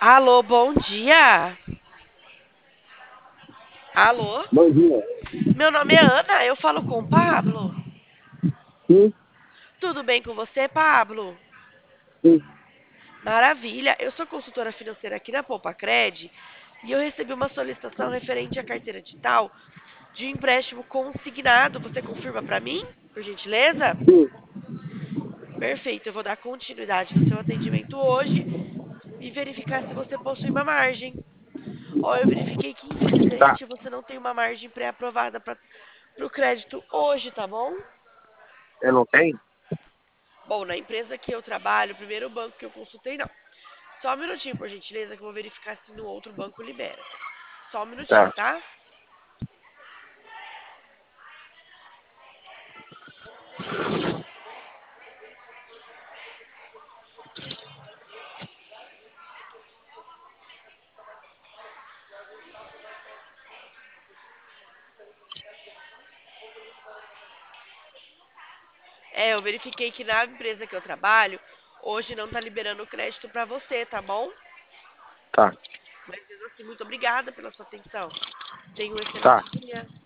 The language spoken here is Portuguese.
Alô, bom dia. Alô? Bom dia. Meu nome é Ana, eu falo com o Pablo. Sim, Tudo bem com você, Pablo? sim. Maravilha. Eu sou consultora financeira aqui na Poupa Cred e eu recebi uma solicitação referente à carteira digital de um empréstimo consignado. Você confirma para mim, por gentileza? Sim. Perfeito. Eu vou dar continuidade no seu atendimento hoje e verificar se você possui uma margem. Ó, eu verifiquei que Tá. infelizmente você não tem uma margem pré-aprovada para o crédito hoje, tá bom? Eu não tenho? Bom, na empresa que eu trabalho, o primeiro banco que eu consultei, não. Só um minutinho, por gentileza, que eu vou verificar se no outro banco libera. Só um minutinho, Tá. tá? Eu verifiquei que na empresa que eu trabalho, hoje não tá liberando o crédito pra você, tá bom? Tá. Mas mesmo assim, muito obrigada pela sua atenção. Tenha um Tá. excelente dia.